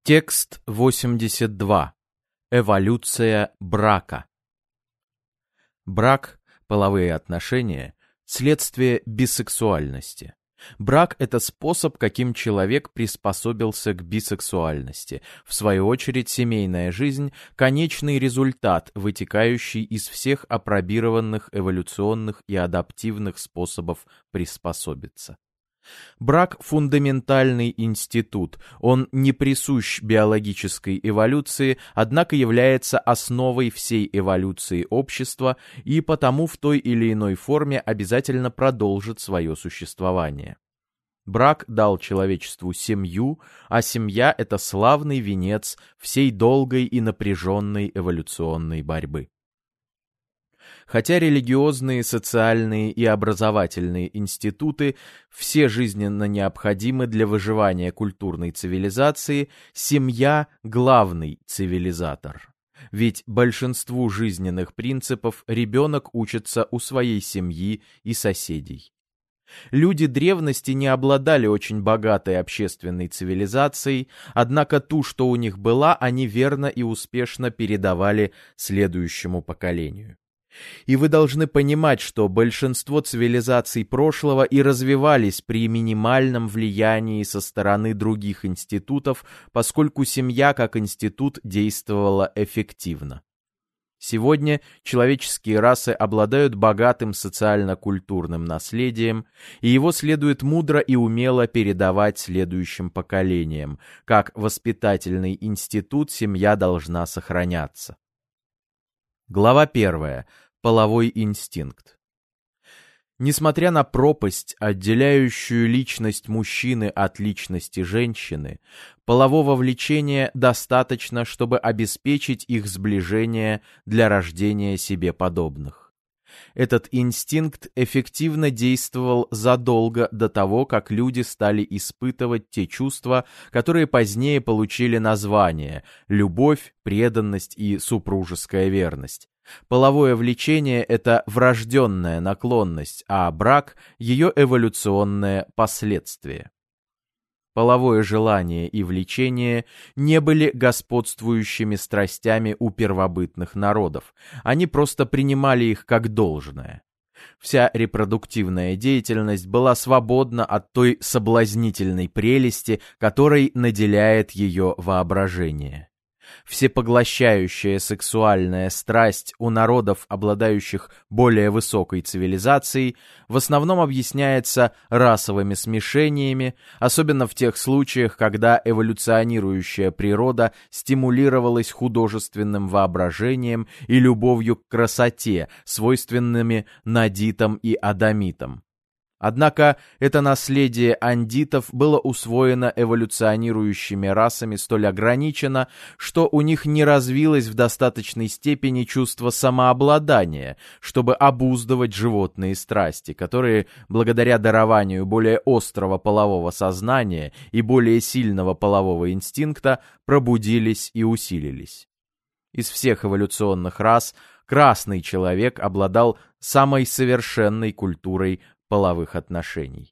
Текст 82. Эволюция брака. Брак, половые отношения – следствие бисексуальности. Брак – это способ, каким человек приспособился к бисексуальности. В свою очередь, семейная жизнь – конечный результат, вытекающий из всех апробированных эволюционных и адаптивных способов приспособиться. Брак – фундаментальный институт, он не присущ биологической эволюции, однако является основой всей эволюции общества и потому в той или иной форме обязательно продолжит свое существование. Брак дал человечеству семью, а семья – это славный венец всей долгой и напряженной эволюционной борьбы. Хотя религиозные, социальные и образовательные институты все жизненно необходимы для выживания культурной цивилизации, семья – главный цивилизатор. Ведь большинству жизненных принципов ребенок учится у своей семьи и соседей. Люди древности не обладали очень богатой общественной цивилизацией, однако ту, что у них была, они верно и успешно передавали следующему поколению. И вы должны понимать, что большинство цивилизаций прошлого и развивались при минимальном влиянии со стороны других институтов, поскольку семья как институт действовала эффективно. Сегодня человеческие расы обладают богатым социально-культурным наследием, и его следует мудро и умело передавать следующим поколениям. Как воспитательный институт семья должна сохраняться. Глава 1. Половой инстинкт. Несмотря на пропасть, отделяющую личность мужчины от личности женщины, полового влечения достаточно, чтобы обеспечить их сближение для рождения себе подобных. Этот инстинкт эффективно действовал задолго до того, как люди стали испытывать те чувства, которые позднее получили названия – любовь, преданность и супружеская верность. Половое влечение – это врожденная наклонность, а брак – ее эволюционное последствие. Половое желание и влечение не были господствующими страстями у первобытных народов, они просто принимали их как должное. Вся репродуктивная деятельность была свободна от той соблазнительной прелести, которой наделяет ее воображение. Всепоглощающая сексуальная страсть у народов, обладающих более высокой цивилизацией, в основном объясняется расовыми смешениями, особенно в тех случаях, когда эволюционирующая природа стимулировалась художественным воображением и любовью к красоте, свойственными надитам и адамитам. Однако это наследие андитов было усвоено эволюционирующими расами столь ограничено, что у них не развилось в достаточной степени чувство самообладания, чтобы обуздывать животные страсти, которые, благодаря дарованию более острого полового сознания и более сильного полового инстинкта, пробудились и усилились. Из всех эволюционных рас красный человек обладал самой совершенной культурой половых отношений.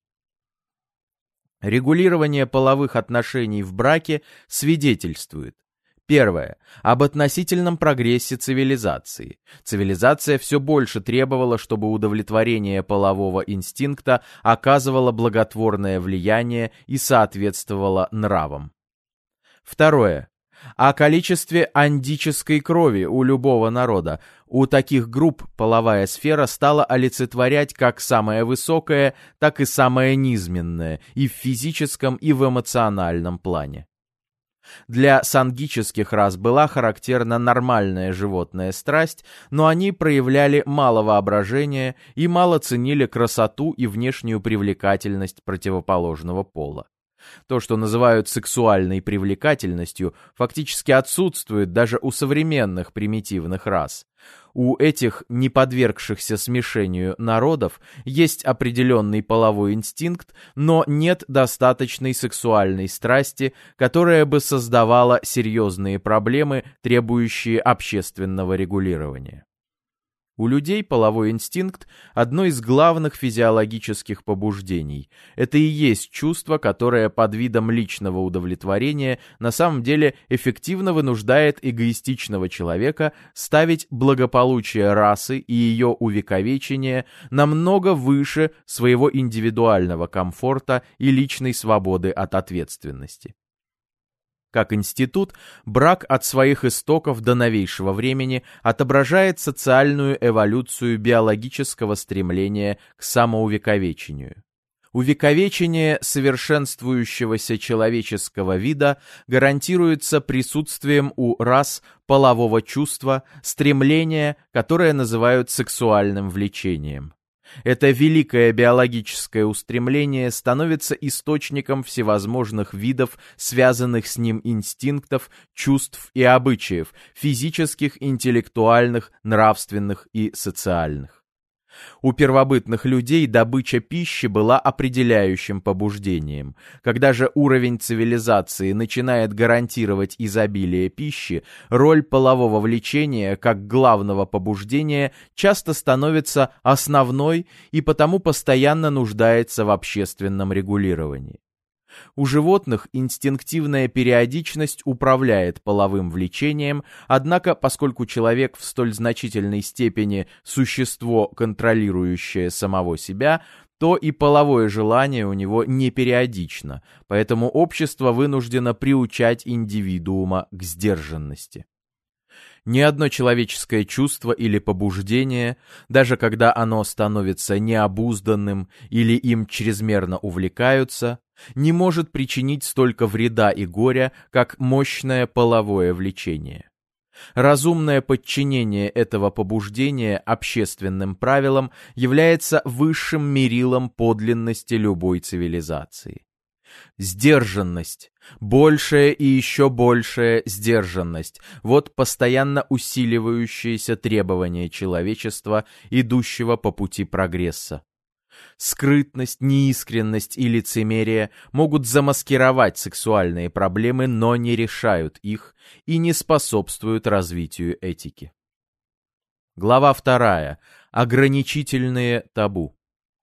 Регулирование половых отношений в браке свидетельствует: первое. Об относительном прогрессе цивилизации. Цивилизация все больше требовала, чтобы удовлетворение полового инстинкта оказывало благотворное влияние и соответствовало нравам. Второе. О количестве андической крови у любого народа. У таких групп половая сфера стала олицетворять как самое высокое, так и самое низменное и в физическом, и в эмоциональном плане. Для сангических рас была характерна нормальная животная страсть, но они проявляли мало воображения и мало ценили красоту и внешнюю привлекательность противоположного пола. То, что называют сексуальной привлекательностью, фактически отсутствует даже у современных примитивных рас. У этих не подвергшихся смешению народов есть определенный половой инстинкт, но нет достаточной сексуальной страсти, которая бы создавала серьезные проблемы, требующие общественного регулирования. У людей половой инстинкт – одно из главных физиологических побуждений. Это и есть чувство, которое под видом личного удовлетворения на самом деле эффективно вынуждает эгоистичного человека ставить благополучие расы и ее увековечение намного выше своего индивидуального комфорта и личной свободы от ответственности. Как институт, брак от своих истоков до новейшего времени отображает социальную эволюцию биологического стремления к самоувековечению. Увековечение совершенствующегося человеческого вида гарантируется присутствием у рас полового чувства, стремления, которое называют сексуальным влечением. Это великое биологическое устремление становится источником всевозможных видов, связанных с ним инстинктов, чувств и обычаев, физических, интеллектуальных, нравственных и социальных. У первобытных людей добыча пищи была определяющим побуждением. Когда же уровень цивилизации начинает гарантировать изобилие пищи, роль полового влечения как главного побуждения часто становится основной и потому постоянно нуждается в общественном регулировании. У животных инстинктивная периодичность управляет половым влечением, однако, поскольку человек в столь значительной степени существо, контролирующее самого себя, то и половое желание у него не периодично, поэтому общество вынуждено приучать индивидуума к сдержанности. Ни одно человеческое чувство или побуждение, даже когда оно становится необузданным или им чрезмерно увлекаются, не может причинить столько вреда и горя, как мощное половое влечение. Разумное подчинение этого побуждения общественным правилам является высшим мерилом подлинности любой цивилизации. Сдержанность, большая и еще большая сдержанность – вот постоянно усиливающееся требование человечества, идущего по пути прогресса. Скрытность, неискренность и лицемерие могут замаскировать сексуальные проблемы, но не решают их и не способствуют развитию этики. Глава 2. Ограничительные табу.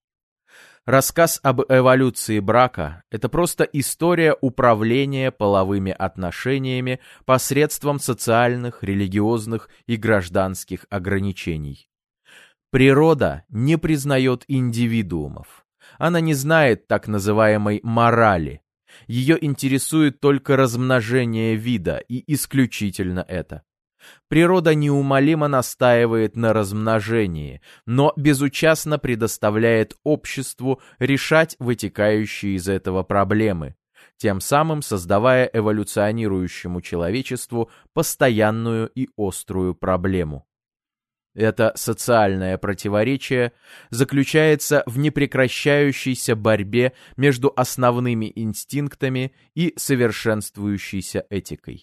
Рассказ об эволюции брака – это просто история управления половыми отношениями посредством социальных, религиозных и гражданских ограничений. Природа не признает индивидуумов. Она не знает так называемой морали. Ее интересует только размножение вида, и исключительно это. Природа неумолимо настаивает на размножении, но безучастно предоставляет обществу решать вытекающие из этого проблемы, тем самым создавая эволюционирующему человечеству постоянную и острую проблему. Это социальное противоречие заключается в непрекращающейся борьбе между основными инстинктами и совершенствующейся этикой.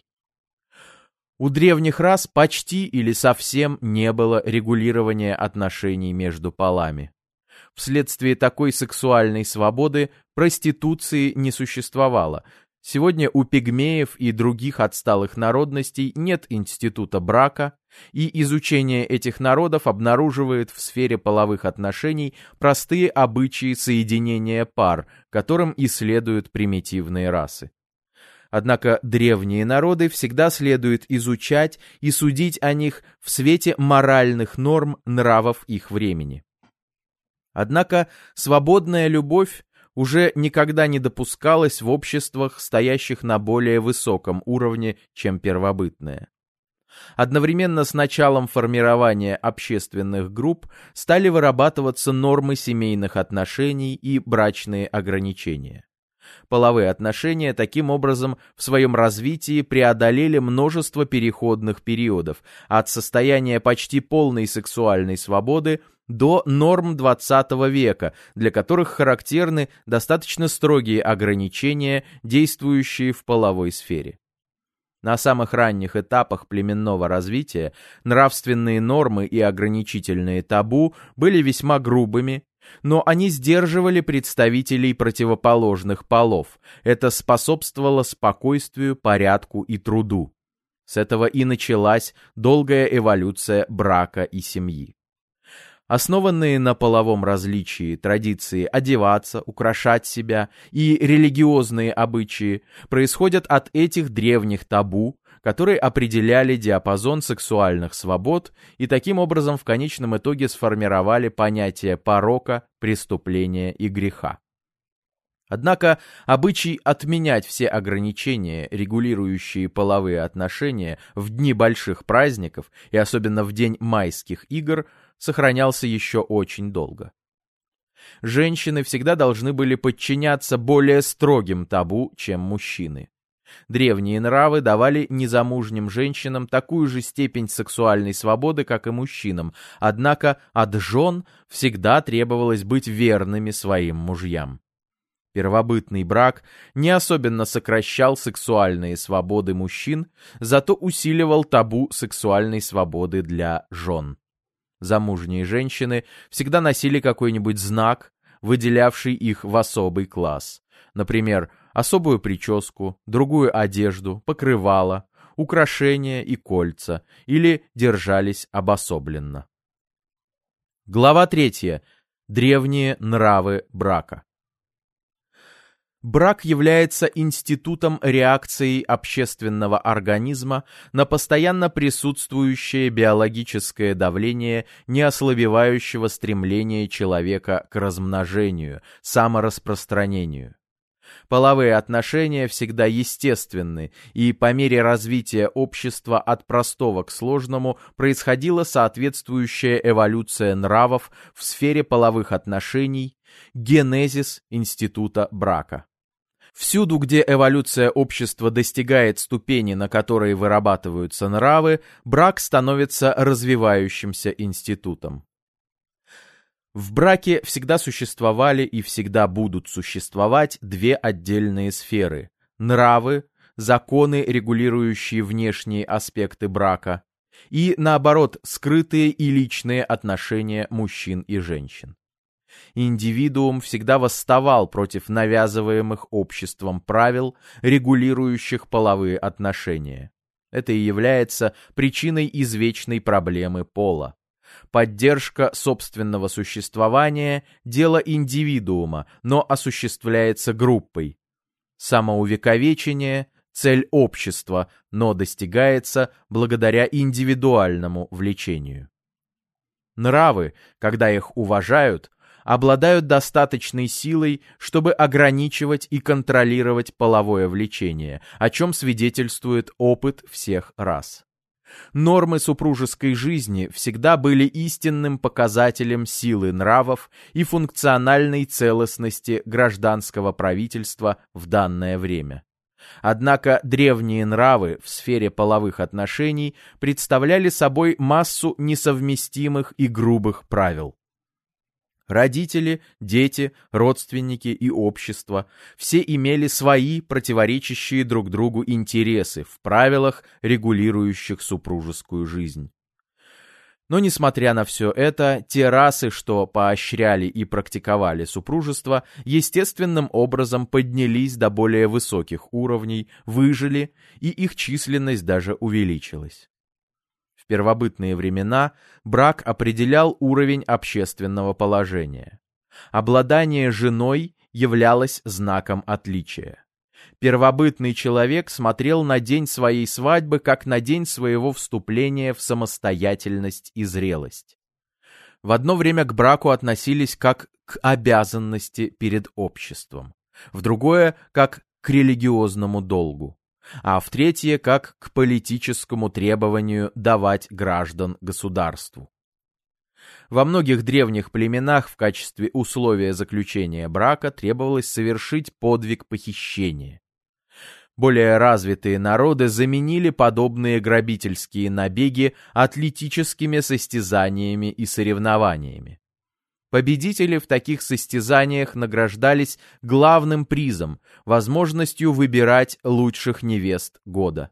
У древних рас почти или совсем не было регулирования отношений между полами. Вследствие такой сексуальной свободы проституции не существовало. Сегодня у пигмеев и других отсталых народностей нет института брака, и изучение этих народов обнаруживает в сфере половых отношений простые обычаи соединения пар, которым исследуют примитивные расы. Однако древние народы всегда следует изучать и судить о них в свете моральных норм нравов их времени. Однако свободная любовь уже никогда не допускалась в обществах, стоящих на более высоком уровне, чем первобытное. Одновременно с началом формирования общественных групп стали вырабатываться нормы семейных отношений и брачные ограничения. Половые отношения таким образом в своем развитии преодолели множество переходных периодов, от состояния почти полной сексуальной свободы до норм XX века, для которых характерны достаточно строгие ограничения, действующие в половой сфере. На самых ранних этапах племенного развития нравственные нормы и ограничительные табу были весьма грубыми, но они сдерживали представителей противоположных полов. Это способствовало спокойствию, порядку и труду. С этого и началась долгая эволюция брака и семьи. Основанные на половом различии традиции одеваться, украшать себя и религиозные обычаи происходят от этих древних табу, которые определяли диапазон сексуальных свобод и таким образом в конечном итоге сформировали понятие порока, преступления и греха. Однако обычай отменять все ограничения, регулирующие половые отношения в дни больших праздников и особенно в день майских игр, сохранялся еще очень долго. Женщины всегда должны были подчиняться более строгим табу, чем мужчины. Древние нравы давали незамужним женщинам такую же степень сексуальной свободы, как и мужчинам, однако от жен всегда требовалось быть верными своим мужьям. Первобытный брак не особенно сокращал сексуальные свободы мужчин, зато усиливал табу сексуальной свободы для жен. Замужние женщины всегда носили какой-нибудь знак, выделявший их в особый класс. Например, особую прическу, другую одежду, покрывало, украшения и кольца, или держались обособленно. Глава 3. Древние нравы брака. Брак является институтом реакции общественного организма на постоянно присутствующее биологическое давление неослабевающего стремления человека к размножению, самораспространению. Половые отношения всегда естественны, и по мере развития общества от простого к сложному происходила соответствующая эволюция нравов в сфере половых отношений, генезис института брака. Всюду, где эволюция общества достигает ступени, на которой вырабатываются нравы, брак становится развивающимся институтом. В браке всегда существовали и всегда будут существовать две отдельные сферы – нравы, законы, регулирующие внешние аспекты брака, и, наоборот, скрытые и личные отношения мужчин и женщин. Индивидуум всегда восставал против навязываемых обществом правил, регулирующих половые отношения. Это и является причиной извечной проблемы пола. Поддержка собственного существования – дело индивидуума, но осуществляется группой. Самоувековечение – цель общества, но достигается благодаря индивидуальному влечению. Нравы, когда их уважают, обладают достаточной силой, чтобы ограничивать и контролировать половое влечение, о чем свидетельствует опыт всех рас. Нормы супружеской жизни всегда были истинным показателем силы нравов и функциональной целостности гражданского правительства в данное время. Однако древние нравы в сфере половых отношений представляли собой массу несовместимых и грубых правил. Родители, дети, родственники и общество все имели свои противоречащие друг другу интересы в правилах, регулирующих супружескую жизнь. Но, несмотря на все это, те расы, что поощряли и практиковали супружество, естественным образом поднялись до более высоких уровней, выжили, и их численность даже увеличилась. В первобытные времена брак определял уровень общественного положения. Обладание женой являлось знаком отличия. Первобытный человек смотрел на день своей свадьбы как на день своего вступления в самостоятельность и зрелость. В одно время к браку относились как к обязанности перед обществом, в другое – как к религиозному долгу, а в третье – как к политическому требованию давать граждан государству. Во многих древних племенах в качестве условия заключения брака требовалось совершить подвиг похищения. Более развитые народы заменили подобные грабительские набеги атлетическими состязаниями и соревнованиями. Победители в таких состязаниях награждались главным призом – возможностью выбирать лучших невест года.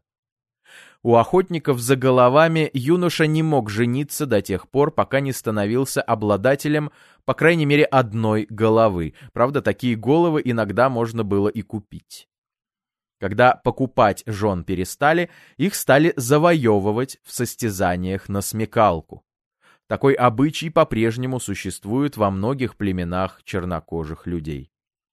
У охотников за головами юноша не мог жениться до тех пор, пока не становился обладателем, по крайней мере, одной головы. Правда, такие головы иногда можно было и купить. Когда покупать жен перестали, их стали завоевывать в состязаниях на смекалку. Такой обычай по-прежнему существует во многих племенах чернокожих людей.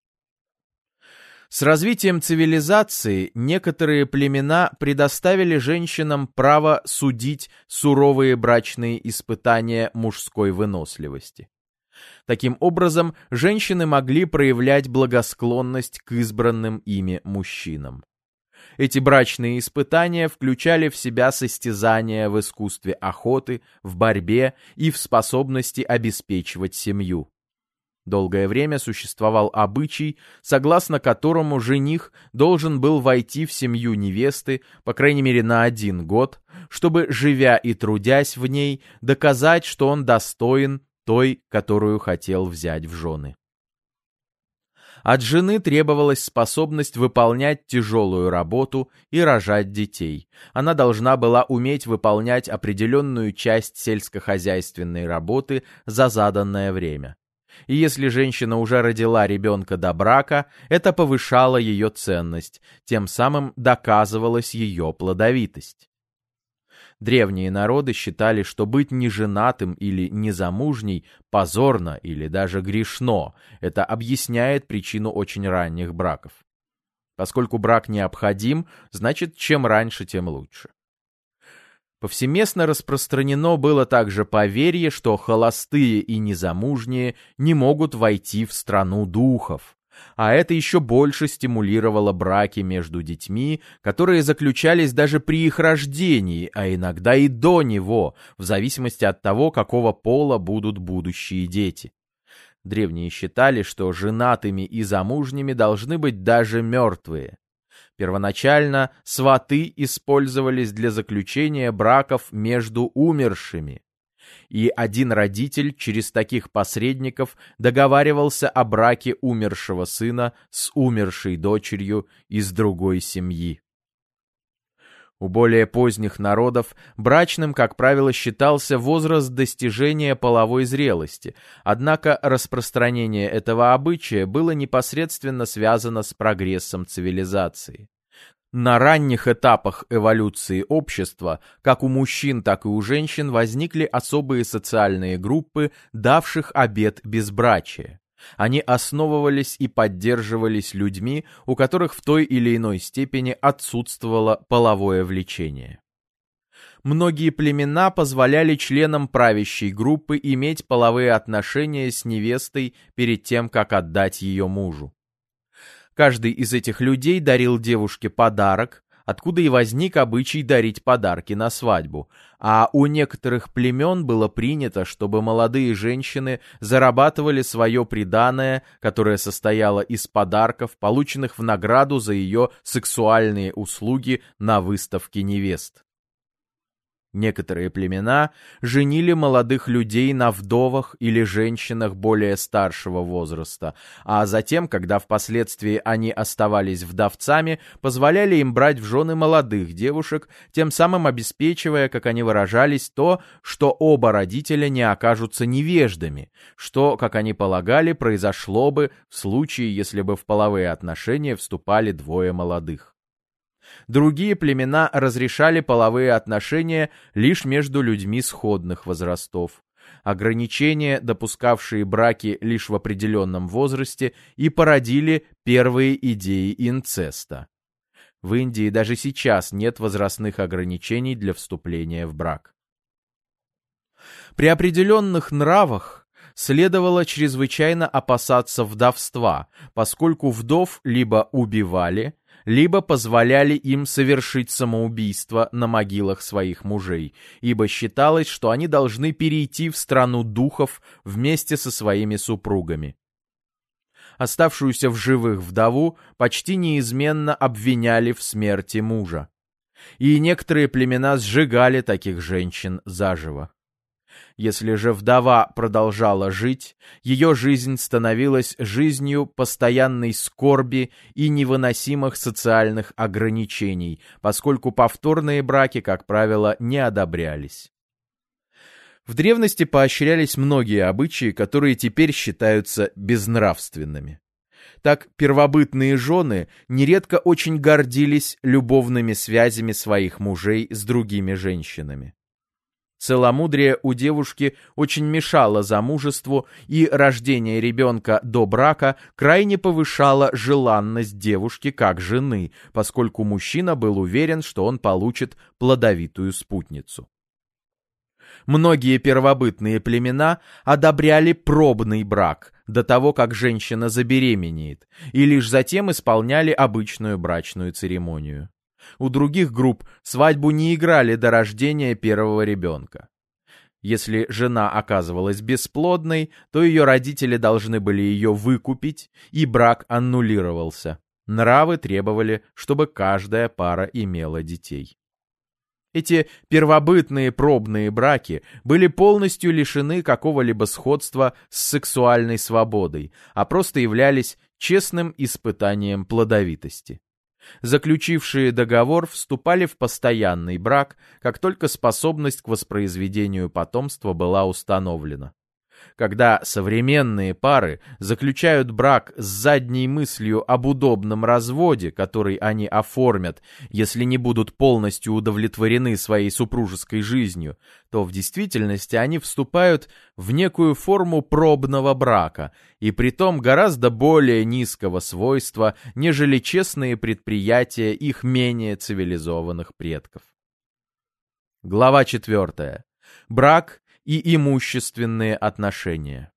С развитием цивилизации некоторые племена предоставили женщинам право судить суровые брачные испытания мужской выносливости. Таким образом, женщины могли проявлять благосклонность к избранным ими мужчинам. Эти брачные испытания включали в себя состязания в искусстве охоты, в борьбе и в способности обеспечивать семью. Долгое время существовал обычай, согласно которому жених должен был войти в семью невесты, по крайней мере на 1 год, чтобы, живя и трудясь в ней, доказать, что он достоин той, которую хотел взять в жены. От жены требовалась способность выполнять тяжелую работу и рожать детей. Она должна была уметь выполнять определенную часть сельскохозяйственной работы за заданное время. И если женщина уже родила ребенка до брака, это повышало ее ценность, тем самым доказывалась ее плодовитость. Древние народы считали, что быть неженатым или незамужней позорно или даже грешно. Это объясняет причину очень ранних браков. Поскольку брак необходим, значит, чем раньше, тем лучше. Повсеместно распространено было также поверье, что холостые и незамужние не могут войти в страну духов. А это еще больше стимулировало браки между детьми, которые заключались даже при их рождении, а иногда и до него, в зависимости от того, какого пола будут будущие дети. Древние считали, что женатыми и замужними должны быть даже мертвые. Первоначально сваты использовались для заключения браков между умершими, и один родитель через таких посредников договаривался о браке умершего сына с умершей дочерью из другой семьи. У более поздних народов брачным, как правило, считался возраст достижения половой зрелости, однако распространение этого обычая было непосредственно связано с прогрессом цивилизации. На ранних этапах эволюции общества, как у мужчин, так и у женщин, возникли особые социальные группы, давших обет безбрачия. Они основывались и поддерживались людьми, у которых в той или иной степени отсутствовало половое влечение. Многие племена позволяли членам правящей группы иметь половые отношения с невестой перед тем, как отдать ее мужу. Каждый из этих людей дарил девушке подарок, откуда и возник обычай дарить подарки на свадьбу, а у некоторых племен было принято, чтобы молодые женщины зарабатывали свое приданое, которое состояло из подарков, полученных в награду за ее сексуальные услуги на выставке невест. Некоторые племена женили молодых людей на вдовах или женщинах более старшего возраста, а затем, когда впоследствии они оставались вдовцами, позволяли им брать в жены молодых девушек, тем самым обеспечивая, как они выражались, то, что оба родителя не окажутся невеждами, что, как они полагали, произошло бы в случае, если бы в половые отношения вступали двое молодых. Другие племена разрешали половые отношения лишь между людьми сходных возрастов. Ограничения, допускавшие браки лишь в определенном возрасте, и породили первые идеи инцеста. В Индии даже сейчас нет возрастных ограничений для вступления в брак. При определенных нравах следовало чрезвычайно опасаться вдовства, поскольку вдов либо убивали, либо позволяли им совершить самоубийство на могилах своих мужей, ибо считалось, что они должны перейти в страну духов вместе со своими супругами. Оставшуюся в живых вдову почти неизменно обвиняли в смерти мужа, и некоторые племена сжигали таких женщин заживо. Если же вдова продолжала жить, ее жизнь становилась жизнью постоянной скорби и невыносимых социальных ограничений, поскольку повторные браки, как правило, не одобрялись. В древности поощрялись многие обычаи, которые теперь считаются безнравственными. Так, первобытные жены нередко очень гордились любовными связями своих мужей с другими женщинами. Целомудрие у девушки очень мешало замужеству, и рождение ребенка до брака крайне повышало желанность девушки как жены, поскольку мужчина был уверен, что он получит плодовитую спутницу. Многие первобытные племена одобряли пробный брак до того, как женщина забеременеет, и лишь затем исполняли обычную брачную церемонию. У других групп свадьбу не играли до рождения первого ребенка. Если жена оказывалась бесплодной, то ее родители должны были ее выкупить, и брак аннулировался. Нравы требовали, чтобы каждая пара имела детей. Эти первобытные пробные браки были полностью лишены какого-либо сходства с сексуальной свободой, а просто являлись честным испытанием плодовитости. Заключившие договор вступали в постоянный брак, как только способность к воспроизведению потомства была установлена. Когда современные пары заключают брак с задней мыслью об удобном разводе, который они оформят, если не будут полностью удовлетворены своей супружеской жизнью, то в действительности они вступают в некую форму пробного брака, и притом гораздо более низкого свойства, нежели честные предприятия их менее цивилизованных предков. Глава 4. Брак и имущественные отношения.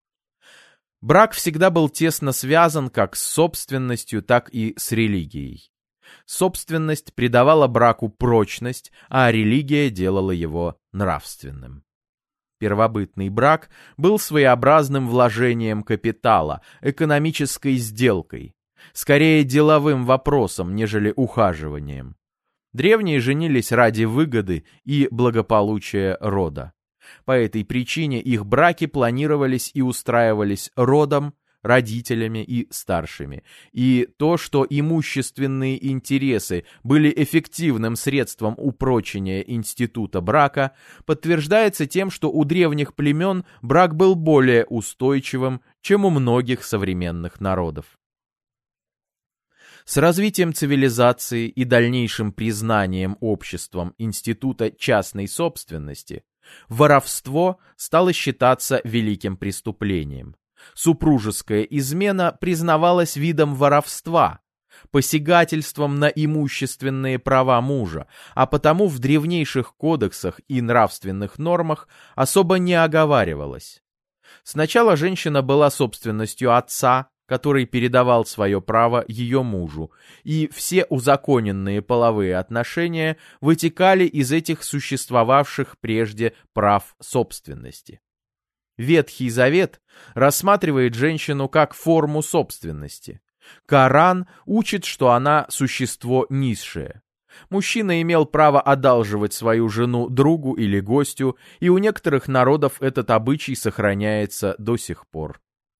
Брак всегда был тесно связан как с собственностью, так и с религией. Собственность придавала браку прочность, а религия делала его нравственным. Первобытный брак был своеобразным вложением капитала, экономической сделкой, скорее деловым вопросом, нежели ухаживанием. Древние женились ради выгоды и благополучия рода. По этой причине их браки планировались и устраивались родом, родителями и старшими. И то, что имущественные интересы были эффективным средством упрочения института брака, подтверждается тем, что у древних племен брак был более устойчивым, чем у многих современных народов. С развитием цивилизации и дальнейшим признанием обществом института частной собственности, воровство стало считаться великим преступлением. Супружеская измена признавалась видом воровства, посягательством на имущественные права мужа, а потому в древнейших кодексах и нравственных нормах особо не оговаривалось. Сначала женщина была собственностью отца, который передавал свое право ее мужу, и все узаконенные половые отношения вытекали из этих существовавших прежде прав собственности. Ветхий Завет рассматривает женщину как форму собственности. Коран учит, что она существо низшее. Мужчина имел право одалживать свою жену другу или гостю, и у некоторых народов этот обычай сохраняется до сих пор.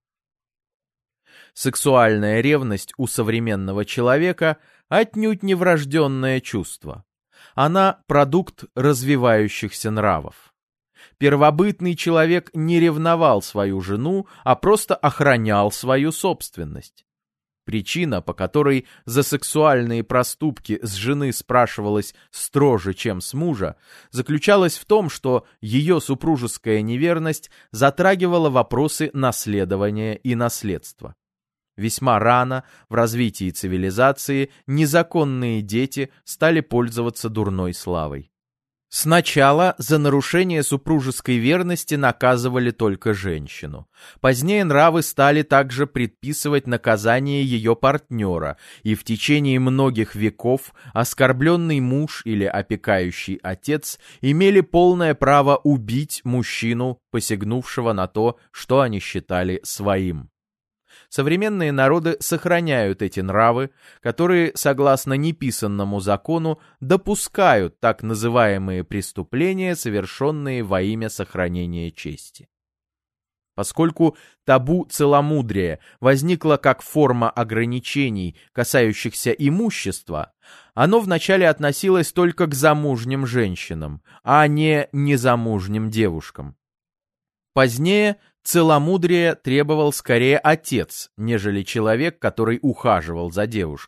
Сексуальная ревность у современного человека отнюдь не врожденное чувство. Она продукт развивающихся нравов. Первобытный человек не ревновал свою жену, а просто охранял свою собственность. Причина, по которой за сексуальные проступки с жены спрашивалось строже, чем с мужа, заключалась в том, что ее супружеская неверность затрагивала вопросы наследования и наследства. Весьма рано в развитии цивилизации незаконные дети стали пользоваться дурной славой. Сначала за нарушение супружеской верности наказывали только женщину. Позднее нравы стали также предписывать наказание ее партнера, и в течение многих веков оскорбленный муж или опекающий отец имели полное право убить мужчину, посягнувшего на то, что они считали своим. Современные народы сохраняют эти нравы, которые, согласно неписанному закону, допускают так называемые преступления, совершенные во имя сохранения чести. Поскольку табу целомудрия возникло как форма ограничений, касающихся имущества, оно вначале относилось только к замужним женщинам, а не незамужним девушкам. Позднее целомудрие требовал скорее отец, нежели человек, который ухаживал за девушкой.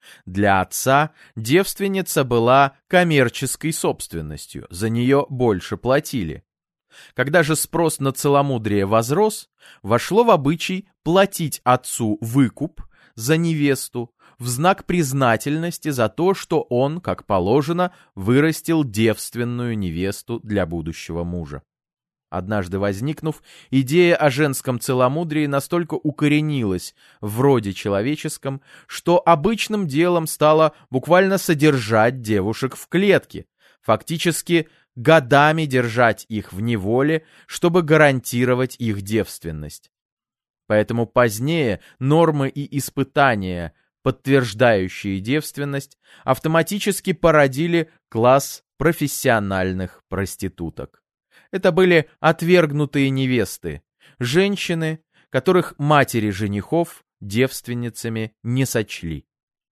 Для отца девственница была коммерческой собственностью, за нее больше платили. Когда же спрос на целомудрие возрос, вошло в обычай платить отцу выкуп за невесту в знак признательности за то, что он, как положено, вырастил девственную невесту для будущего мужа. Однажды возникнув, идея о женском целомудрии настолько укоренилась в роде человеческом, что обычным делом стало буквально содержать девушек в клетке, фактически годами держать их в неволе, чтобы гарантировать их девственность. Поэтому позднее нормы и испытания, подтверждающие девственность, автоматически породили класс профессиональных проституток. Это были отвергнутые невесты, женщины, которых матери женихов девственницами не сочли.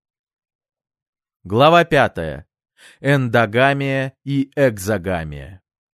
Глава 5. Эндогамия и экзогамия.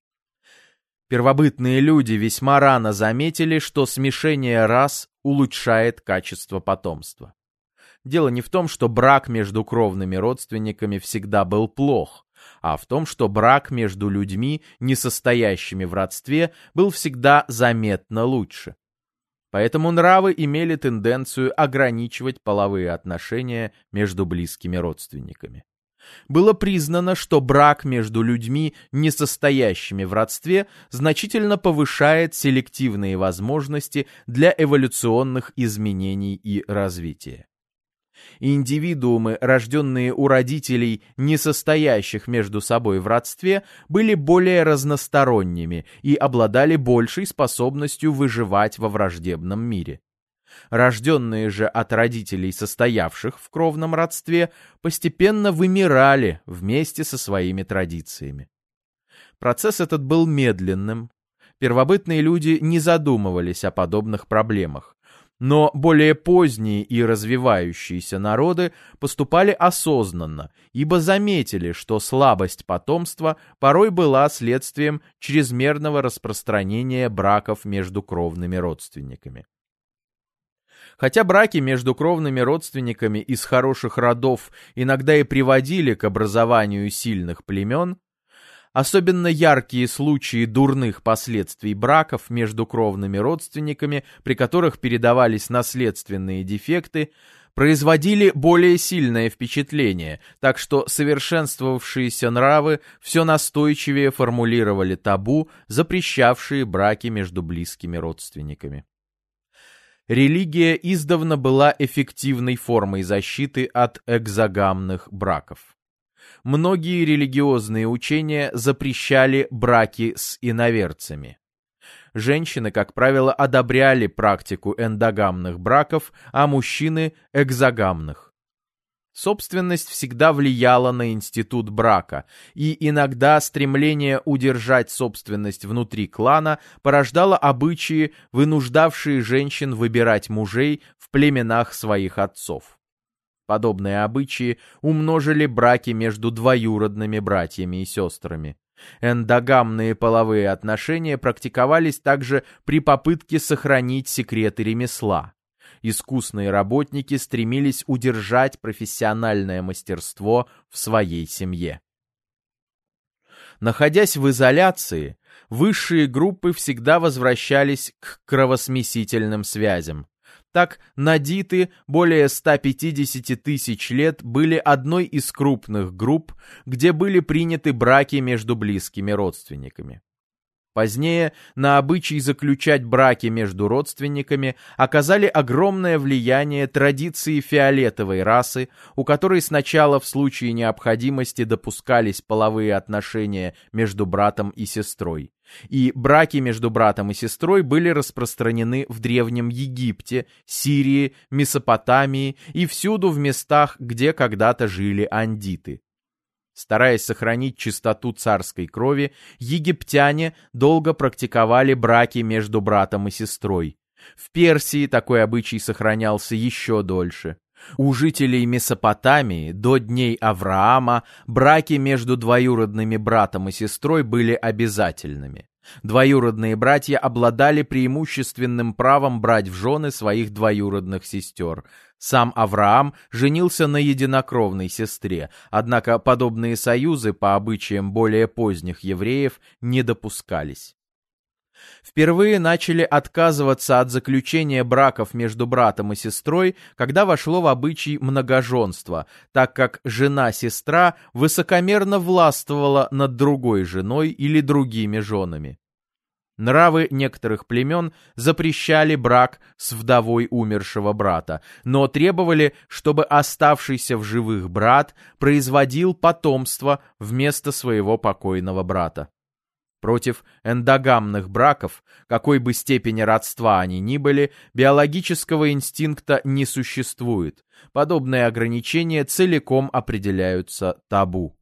Первобытные люди весьма рано заметили, что смешение рас улучшает качество потомства. Дело не в том, что брак между кровными родственниками всегда был плох, а в том, что брак между людьми, не состоящими в родстве, был всегда заметно лучше. Поэтому нравы имели тенденцию ограничивать половые отношения между близкими родственниками. Было признано, что брак между людьми, не состоящими в родстве, значительно повышает селективные возможности для эволюционных изменений и развития. Индивидуумы, рожденные у родителей, не состоящих между собой в родстве, были более разносторонними и обладали большей способностью выживать во враждебном мире. Рожденные же от родителей, состоявших в кровном родстве, постепенно вымирали вместе со своими традициями. Процесс этот был медленным. Первобытные люди не задумывались о подобных проблемах. Но более поздние и развивающиеся народы поступали осознанно, ибо заметили, что слабость потомства порой была следствием чрезмерного распространения браков между кровными родственниками. Хотя браки между кровными родственниками из хороших родов иногда и приводили к образованию сильных племен, особенно яркие случаи дурных последствий браков между кровными родственниками, при которых передавались наследственные дефекты, производили более сильное впечатление, так что совершенствовавшиеся нравы все настойчивее формулировали табу, запрещавшие браки между близкими родственниками. Религия издавна была эффективной формой защиты от экзогамных браков. Многие религиозные учения запрещали браки с иноверцами. Женщины, как правило, одобряли практику эндогамных браков, а мужчины – экзогамных. Собственность всегда влияла на институт брака, и иногда стремление удержать собственность внутри клана порождало обычаи, вынуждавшие женщин выбирать мужей в племенах своих отцов. Подобные обычаи умножили браки между двоюродными братьями и сестрами. Эндогамные половые отношения практиковались также при попытке сохранить секреты ремесла. Искусные работники стремились удержать профессиональное мастерство в своей семье. Находясь в изоляции, высшие группы всегда возвращались к кровосмесительным связям. Так, надиты более 150 тысяч лет были одной из крупных групп, где были приняты браки между близкими родственниками. Позднее на обычай заключать браки между родственниками оказали огромное влияние традиции фиолетовой расы, у которой сначала в случае необходимости допускались половые отношения между братом и сестрой. И браки между братом и сестрой были распространены в Древнем Египте, Сирии, Месопотамии и всюду в местах, где когда-то жили андиты. Стараясь сохранить чистоту царской крови, египтяне долго практиковали браки между братом и сестрой. В Персии такой обычай сохранялся еще дольше. У жителей Месопотамии до дней Авраама браки между двоюродными братом и сестрой были обязательными. Двоюродные братья обладали преимущественным правом брать в жены своих двоюродных сестер. Сам Авраам женился на единокровной сестре, однако подобные союзы по обычаям более поздних евреев не допускались. Впервые начали отказываться от заключения браков между братом и сестрой, когда вошло в обычай многоженство, так как жена-сестра высокомерно властвовала над другой женой или другими женами. Нравы некоторых племен запрещали брак с вдовой умершего брата, но требовали, чтобы оставшийся в живых брат производил потомство вместо своего покойного брата. Против эндогамных браков, какой бы степени родства они ни были, биологического инстинкта не существует. Подобные ограничения целиком определяются табу.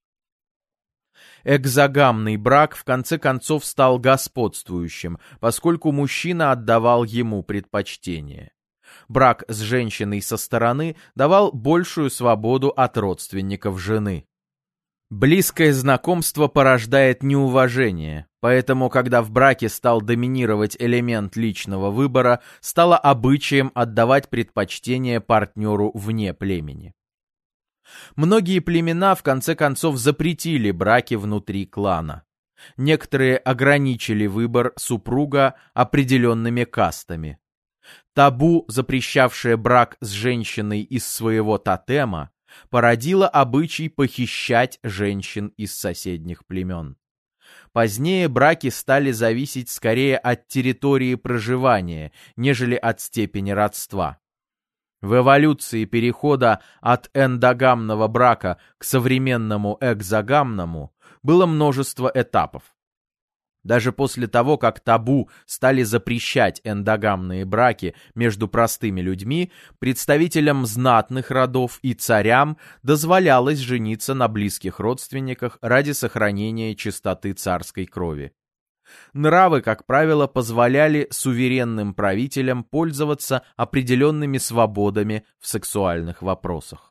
Экзогамный брак в конце концов стал господствующим, поскольку мужчина отдавал ему предпочтение. Брак с женщиной со стороны давал большую свободу от родственников жены. Близкое знакомство порождает неуважение, поэтому, когда в браке стал доминировать элемент личного выбора, стало обычаем отдавать предпочтение партнеру вне племени. Многие племена в конце концов запретили браки внутри клана. Некоторые ограничили выбор супруга определенными кастами. Табу, запрещавшее брак с женщиной из своего тотема, породило обычай похищать женщин из соседних племен. Позднее браки стали зависеть скорее от территории проживания, нежели от степени родства. В эволюции перехода от эндогамного брака к современному экзогамному было множество этапов. Даже после того, как табу стали запрещать эндогамные браки между простыми людьми, представителям знатных родов и царям дозволялось жениться на близких родственниках ради сохранения чистоты царской крови. Нравы, как правило, позволяли суверенным правителям пользоваться определенными свободами в сексуальных вопросах.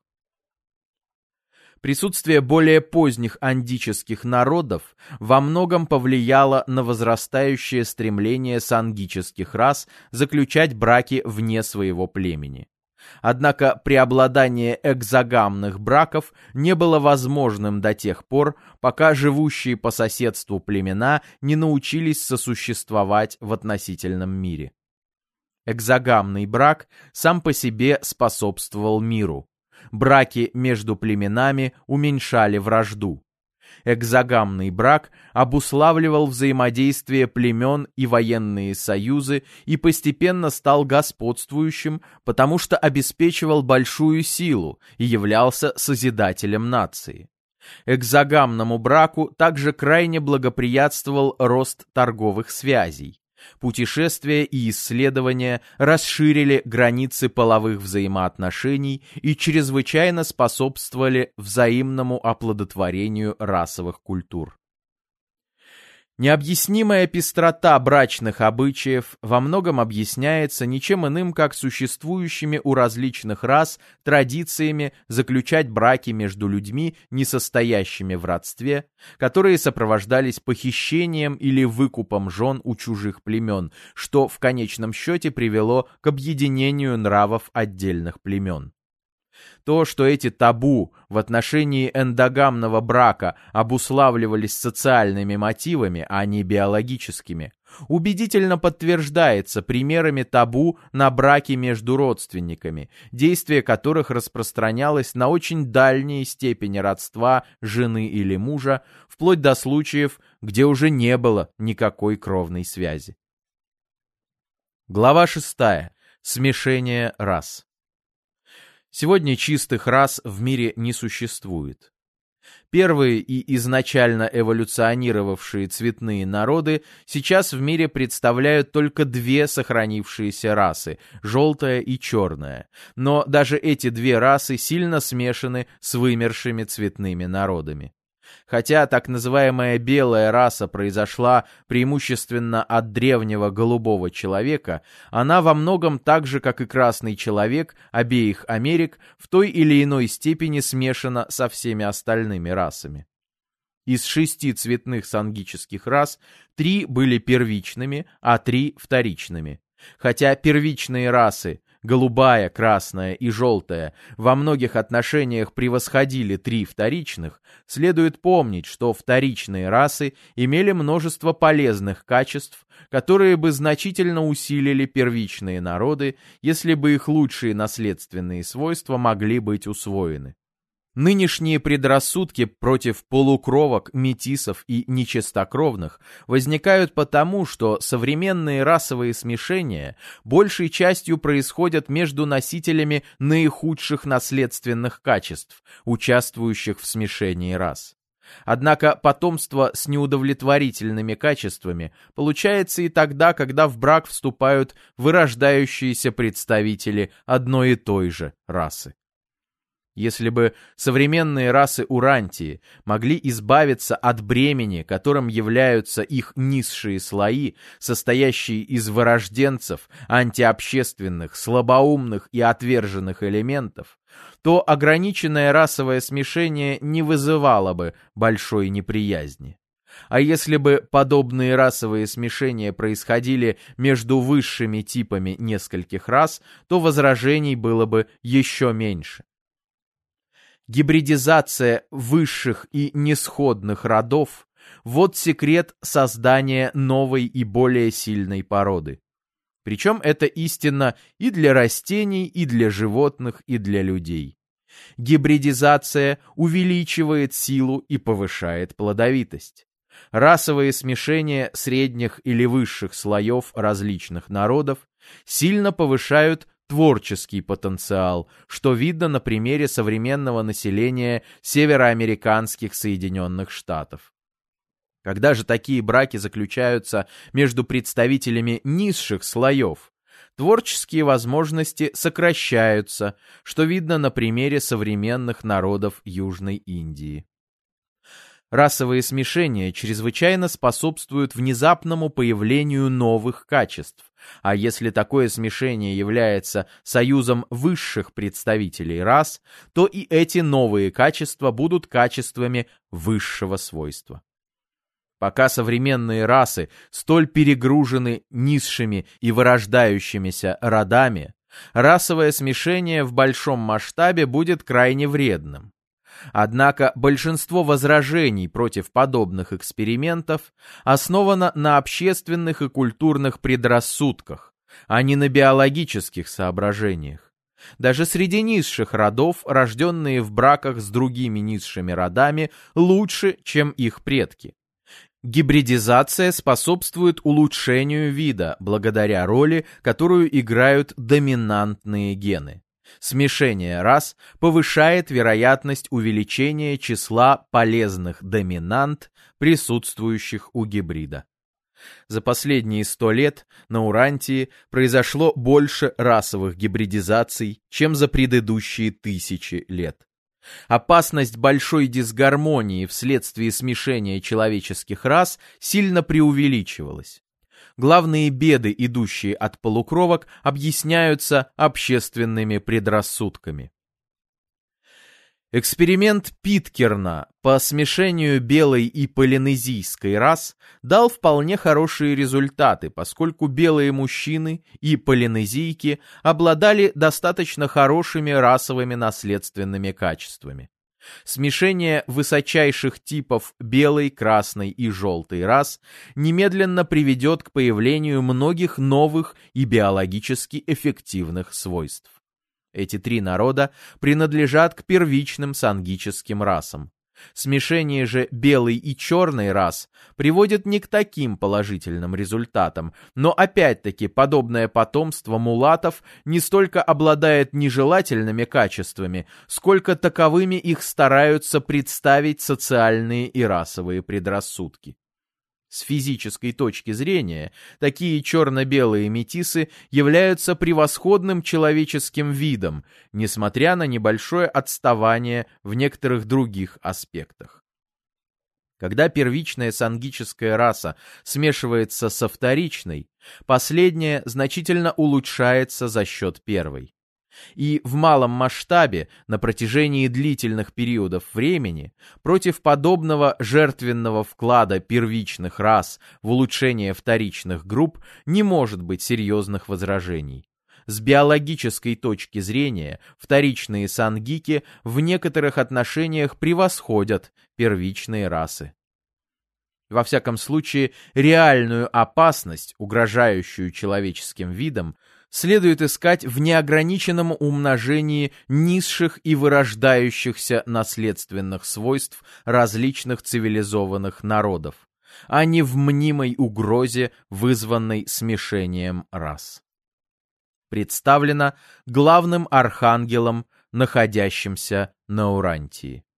Присутствие более поздних андических народов во многом повлияло на возрастающее стремление сангических рас заключать браки вне своего племени. Однако преобладание экзогамных браков не было возможным до тех пор, пока живущие по соседству племена не научились сосуществовать в относительном мире. Экзогамный брак сам по себе способствовал миру. Браки между племенами уменьшали вражду. Экзогамный брак обуславливал взаимодействие племен и военные союзы и постепенно стал господствующим, потому что обеспечивал большую силу и являлся созидателем нации. Экзогамному браку также крайне благоприятствовал рост торговых связей. Путешествия и исследования расширили границы половых взаимоотношений и чрезвычайно способствовали взаимному оплодотворению расовых культур. Необъяснимая пестрота брачных обычаев во многом объясняется ничем иным, как существующими у различных рас традициями заключать браки между людьми, не состоящими в родстве, которые сопровождались похищением или выкупом жен у чужих племен, что в конечном счете привело к объединению нравов отдельных племен. То, что эти табу в отношении эндогамного брака обуславливались социальными мотивами, а не биологическими, убедительно подтверждается примерами табу на браки между родственниками, действие которых распространялось на очень дальние степени родства жены или мужа, вплоть до случаев, где уже не было никакой кровной связи. Глава 6. Смешение рас. Сегодня чистых рас в мире не существует. Первые и изначально эволюционировавшие цветные народы сейчас в мире представляют только две сохранившиеся расы – желтая и черная. Но даже эти две расы сильно смешаны с вымершими цветными народами. Хотя так называемая белая раса произошла преимущественно от древнего голубого человека, она во многом так же, как и красный человек обеих Америк, в той или иной степени смешана со всеми остальными расами. Из 6 цветных сангических рас 3 были первичными, а 3 вторичными. Хотя первичные расы голубая, красная и желтая во многих отношениях превосходили 3 вторичных, следует помнить, что вторичные расы имели множество полезных качеств, которые бы значительно усилили первичные народы, если бы их лучшие наследственные свойства могли быть усвоены. Нынешние предрассудки против полукровок, метисов и нечистокровных возникают потому, что современные расовые смешения большей частью происходят между носителями наихудших наследственных качеств, участвующих в смешении рас. Однако потомство с неудовлетворительными качествами получается и тогда, когда в брак вступают вырождающиеся представители одной и той же расы. Если бы современные расы Урантии могли избавиться от бремени, которым являются их низшие слои, состоящие из вырожденцев, антиобщественных, слабоумных и отверженных элементов, то ограниченное расовое смешение не вызывало бы большой неприязни. А если бы подобные расовые смешения происходили между высшими типами нескольких рас, то возражений было бы еще меньше. Гибридизация высших и несходных родов – вот секрет создания новой и более сильной породы. Причем это истинно и для растений, и для животных, и для людей. Гибридизация увеличивает силу и повышает плодовитость. Расовые смешения средних или высших слоев различных народов сильно повышают творческий потенциал, что видно на примере современного населения североамериканских Соединенных Штатов. Когда же такие браки заключаются между представителями низших слоев, творческие возможности сокращаются, что видно на примере современных народов Южной Индии. Расовые смешения чрезвычайно способствуют внезапному появлению новых качеств, а если такое смешение является союзом высших представителей рас, то и эти новые качества будут качествами высшего свойства. Пока современные расы столь перегружены низшими и вырождающимися родами, расовое смешение в большом масштабе будет крайне вредным. Однако большинство возражений против подобных экспериментов основано на общественных и культурных предрассудках, а не на биологических соображениях. Даже среди низших родов, рожденные в браках с другими низшими родами, лучше, чем их предки. Гибридизация способствует улучшению вида благодаря роли, которую играют доминантные гены. Смешение рас повышает вероятность увеличения числа полезных доминант, присутствующих у гибрида. За последние 100 лет на Урантии произошло больше расовых гибридизаций, чем за предыдущие 1000 лет. Опасность большой дисгармонии вследствие смешения человеческих рас сильно преувеличивалась. Главные беды, идущие от полукровок, объясняются общественными предрассудками. Эксперимент Питкерна по смешению белой и полинезийской рас дал вполне хорошие результаты, поскольку белые мужчины и полинезийки обладали достаточно хорошими расовыми наследственными качествами. Смешение высочайших типов белой, красной и желтой рас немедленно приведет к появлению многих новых и биологически эффективных свойств. Эти 3 народа принадлежат к первичным сангическим расам. Смешение же белой и черной рас приводит не к таким положительным результатам, но опять-таки подобное потомство мулатов не столько обладает нежелательными качествами, сколько таковыми их стараются представить социальные и расовые предрассудки. С физической точки зрения, такие черно-белые метисы являются превосходным человеческим видом, несмотря на небольшое отставание в некоторых других аспектах. Когда первичная сангическая раса смешивается со вторичной, последняя значительно улучшается за счет первой. И в малом масштабе на протяжении длительных периодов времени против подобного жертвенного вклада первичных рас в улучшение вторичных групп не может быть серьезных возражений. С биологической точки зрения вторичные сангики в некоторых отношениях превосходят первичные расы. Во всяком случае, реальную опасность, угрожающую человеческим видам, следует искать в неограниченном умножении низших и вырождающихся наследственных свойств различных цивилизованных народов, а не в мнимой угрозе, вызванной смешением рас. Представлено главным архангелом, находящимся на Урантии.